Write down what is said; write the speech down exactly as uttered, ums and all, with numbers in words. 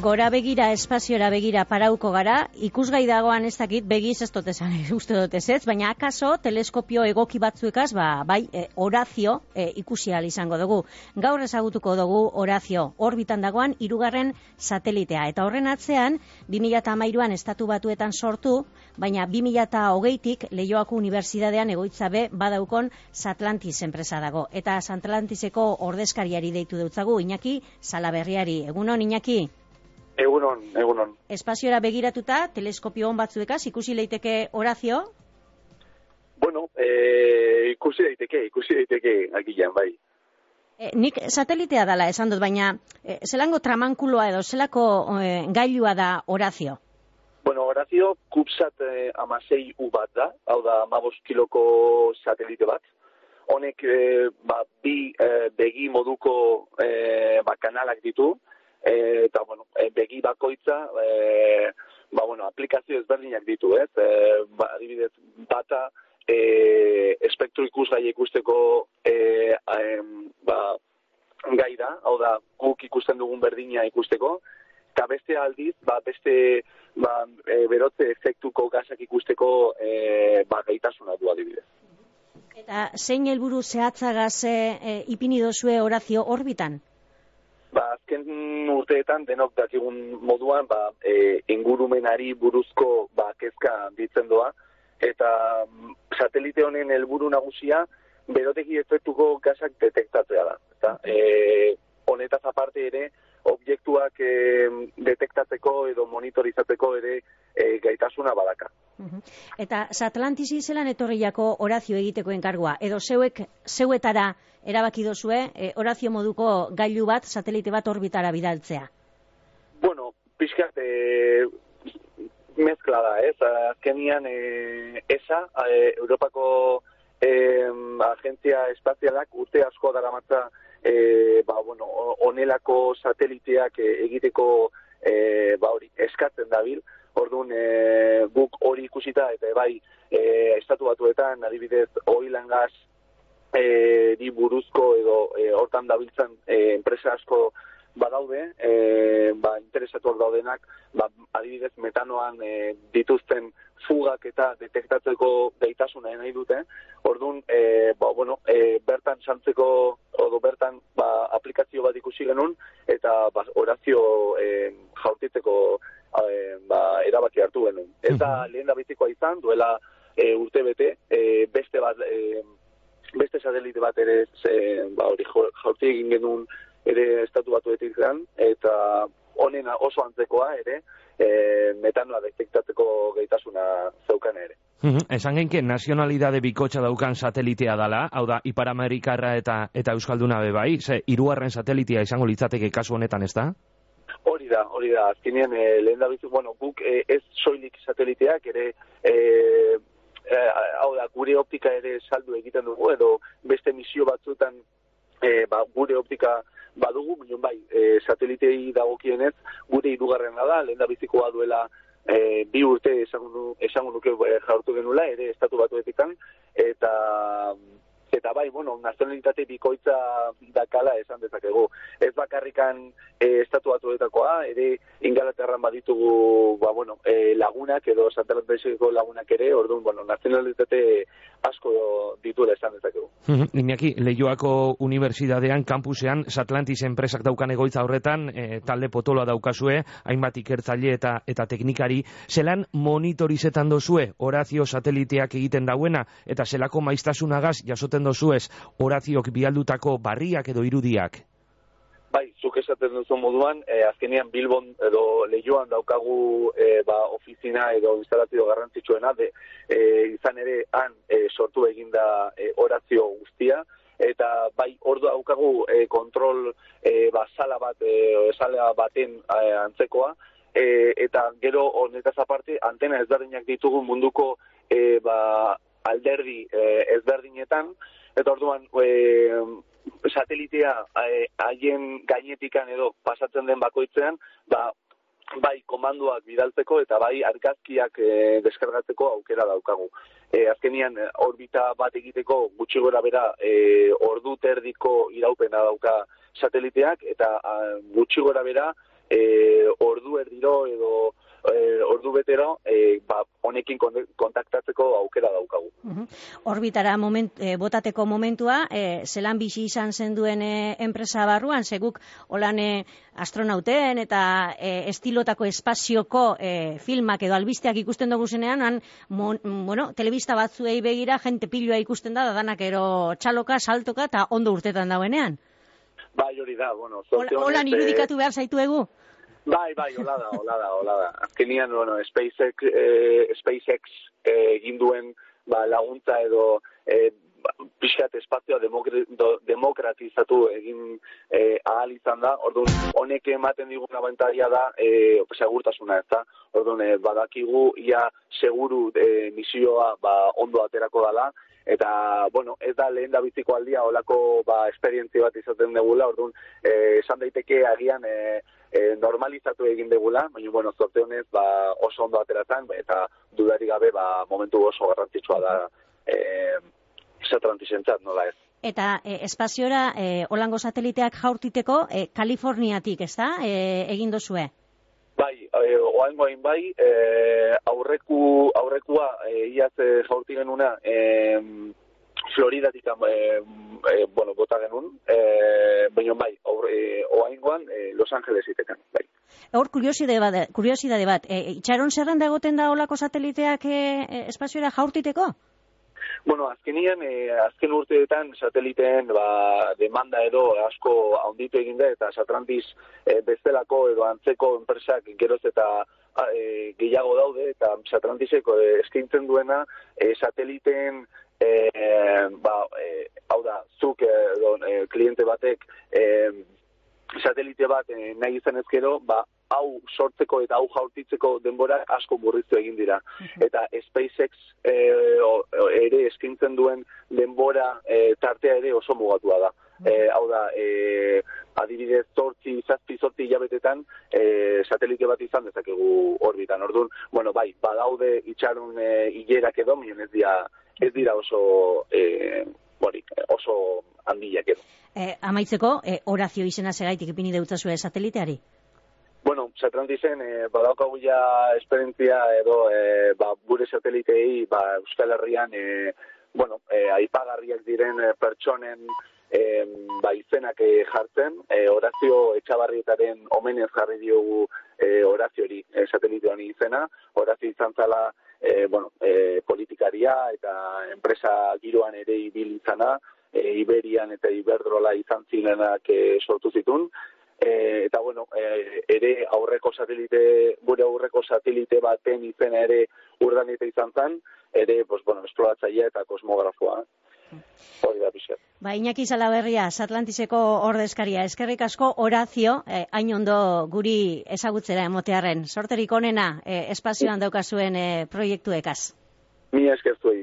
gora begira, espaziora begira parauko gara, ikusgai dagoan ez dakit, begiz ez dut esan, uste dut ez ez, baina akaso teleskopio egoki batzuekaz, ba, bai, e, Horazio e, ikusi ahal izango dugu. Gaur ezagutuko dugu Horazio, orbitan dagoan hirugarren satelitea, eta horren atzean, bi mila hamairuan estatu batuetan sortu, baina bi mila hogeitik Leioako Unibertsitatean egoitzabe badaukon Satlantis enpresa dago, eta Satlantiseko ordezkariari deitu deutzagu, Iñaki Salaberriari. Egunon, Iñaki? Egunon, egunon. Espaziora begiratuta, teleskopio on batzuekaz, ikusi leiteke Horazio? Bueno, e, ikusi daiteke, ikusi daiteke, agian, bai. E, nik satelitea dela esan dut, baina e, zelango tramankuloa edo, zelako e, gailua da Horazio? Bueno, Horazio, CubeSat eh, amasei U bat da, hau da amabos kiloko satelite bat. Honek eh, ba, bi eh, begi moduko eh, ba, kanalak ditu, eh, eta bueno, eh, begi bakoitza eh, ba, bueno, aplikazio ezberdinak ditu, ez? Eh, ba, adibidez, bata eh, espektro ikusgai ikusteko eh, eh, ba, gai da, hau da, guk ikusten dugun berdina ikusteko, eta beste aldiz, ba, beste ba, e, berotze efektuko gazak ikusteko e, ba, gaitasuna du adibidez. Eta zein helburu zehatzagaz e, ipini dozue Horazio orbitan? Ba, azken urteetan denok dakigun moduan ba, e, ingurumenari buruzko ba, kezka ditzen doa, eta satelite honen helburu nagusia berotegi efektuko gazak detektatzea da. Eta, e, honetaz aparte ere, objektuak e, detektatzeko edo monitorizatzeko ere e, gaitasuna badaka. Uh-huh. Eta Satlantisi zelan etorriako Horazio egiteko enkargua? Edo zeuek, zeuetara erabaki dozue e, Horazio moduko gailu bat, satelite bat orbitara bidaltzea? Bueno, pixkat e, mezkla da, ez? Azkenian e, E S A, e, Europako e, Agentzia Espazialak urte asko daramatza E, ba, bueno, onelako sateliteak e, egiteko e, ba, hori, eskatzen dabil. Orduan, e, guk hori ikusita, eta bai, e, estatu batuetan, adibidez, oil and gas e, di buruzko edo e, hortan dabiltzan e, enpresa asko badaude, e, ba, interesatuak daudenak, ba, adibidez, metanoan e, dituzten fugak eta detektatzeko gaitasuna nahi dute. Orduan, e, ba, bueno, e, bertan sartzeko odo bertan ba, aplikazio bat ikusi genuen, eta ba, Horazio e, jaurtitzeko e, ba, erabaki hartu genuen. Eta lehen da bizikoa izan, duela e, urte bete, e, beste bat, e, beste satelite bat ere e, ba, hori jaurti egin genuen ere estatu batuetik zen, eta honena oso antzekoa ere, e, metanoa detektatzeko gaitasuna zeukan ere. Esan genke nazionalidade bikotxa daukan satelitea dala, hau da, Ipar Amerikarra eta, eta Euskalduna bebai, ze hirugarren satelitea izango litzateke kasu honetan, ez da? Hori da, hori da, azkenean e, lehen da bizu, bueno, guk e, ez soilik sateliteak ere, e, e, hau da, gure optika ere saldu egiten dugu, edo beste misio batzuetan e, ba, gure optika badugu, minon bai, e, satelitei dagokienez, gure hirugarrena da, lehen da bizikoa duela e, bi urte esango, esango nuke e, jaurtu genula, ere estatu batuetikan, eta eta bai, bueno, nazionalitate bikoitza dakala esan dezakegu. Ez bakarrikan e, estatu batuetakoa, ere Ingalaterran baditugu ba, bueno, e, lagunak edo sateliteko lagunak ere, orduan, bueno, nazionalitate asko dituela esan dezakegu. Iñaki, Leioako Unibertsitatean, kampusean, Satlantis enpresak daukan egoitza horretan, e, talde potoloa daukazue, hainbat ikertzaile eta eta teknikari, zelan monitorizetan dozue Horazio sateliteak egiten dauena, eta zelako maiztasunagaz jasoten dozuez Horaziok bialdutako barriak edo irudiak? Bai, zuk esaten duzu moduan, eh, azkenean Bilbon edo Leioan daukagu eh, ba, ofizina edo instalazio garrantzitsuena, de, eh, izan ere han eh, sortu eginda eh, Horazio guztia, eta bai, ordu daukagu eh, kontrol eh, ba, sala bat, eh, sala baten eh, antzekoa, eh, eta gero honetaz aparte antena ezberdinak ditugu munduko eh, ba, alderdi eh, ezberdinetan, eta orduan eh, satelitea haien eh, gainetikan edo pasatzen den bakoitzean, ba, bai komandoak bidaltzeko eta bai argazkiak e, deskargatzeko aukera daukagu. E, azkenian orbita bat egiteko gutxi gora bera e, ordu terdiko iraupena dauka sateliteak eta a, gutxi gora bera e, ordu erdiro edo e, ordu betero e, ba, honekin kontaktatzeko aukera daukagu. Uh-huh. Orbitara moment, e, botateko momentua, e, zelan bizi izan zenduen e, enpresa barruan, seguk holan e, astronauten eta e, estilotako espazioko e, filmak edo albisteak ikusten dugu zenean, han, mon, bueno, telebista batzuei begira, jente pilua ikusten da, da danak ero txaloka, saltoka eta ondo urtetan dauenean. Bai, hori da, bueno. Holan irudikatu behar zaituegu? Bai, bai, hola da, hola da, hola da. Azkenian, bueno, SpaceX, eh, SpaceX eh, egin duen ba, laguntza edo eh, pixkat espazioa demokratizatu egin eh, ahal izan da. Orduan, honek ematen digun abantaria da eh, segurtasuna, ez da. Orduan, eh, badakigu ia seguru eh, misioa ba, ondo aterako dela. Eta, bueno, ez da lehen da biziko aldia olako ba, esperientzia bat izaten degula, orduan, eh, esan daiteke agian eh, eh, normalizatu egin degula, baina, bueno, zorte honez ba, oso ondo ateratzen, eta dudarik gabe ba, momentu oso garrantzitsua da eh, satlantizentzat, nola ez. Eta eh, espaziora eh, holango sateliteak jaurtiteko eh, Kaliforniatik, ez da, eh, egin dozue? Bai, e, oaingoain bai, e, aurreku, aurrekua e, iaz e, jaurti genuna e, Floridatik e, e, bueno, bota genuen, e, baina bai, e, oaingoan e, Los Angeles itekan, bai. Hor, kuriosidade bat, kuriosidade bat e, itxaron zerrenda egoten da olako sateliteak e, espaziora jaurtiteko? Bueno, azkenian, eh, azken urteetan sateliteen ba, demanda edo asko handitu egin da, eta Satlantis eh, bestelako edo antzeko enpresak geroz eta eh, gehiago daude, eta Satlantiseko eh, eskaintzen duena eh, sateliteen eh, ba, eh, hau da, zuk edo eh, kliente batek eh, satelite bat eh, nahi izan ezkero, ba, hau sortzeko eta hau jaurtitzeko denbora asko murriztu egin dira. Eta SpaceX eh, ere eskintzen duen denbora eh, tartea ere oso mugatua da. Eh, hau da, eh, adibidez zortzi, zazpi, zortzi hilabetetan eh, satelite bat izan dezakegu orbitan. Orduan, bueno, bai, badaude itxaron eh, hilerak edo, mion ez dira, ez dira oso... Eh, Borik, oso handiak edo. Eh, amaitzeko, eh, Horazio izena segaitik ipini deutzazue sateliteari? Bueno, Satlantisen eh, badaukagu ja esperientzia edo eh, ba, gure satelitei ba, Euskal Herrian eh, bueno, eh, aipagarriak diren eh, pertsonen eh, ba, izenak eh, jartzen. Eh, Horazio Etxabarrietaren omenez jarri diogu eh, Horaziori eh, satelitean izena. Horazio izan zala E, bueno, e, politikaria eta enpresa giroan ere ibil izana, e, Iberian eta Iberdrola izan zirenak e, sortu zitun, e, eta bueno, e, ere aurreko satelite, gure aurreko satelite baten izena ere urdanita izan zen, ere, pues, bueno, esploratzailea eta kosmografoa. Hori da pixat. Ba, Iñaki Salaberria, Satlantiseko ordezkaria, eskerrik asko Horazio, eh, hain ondo guri ezagutzera emotearren. Sorterik onena, eh, espazioan daukazuen eh, proiektuekaz. Mi eskertu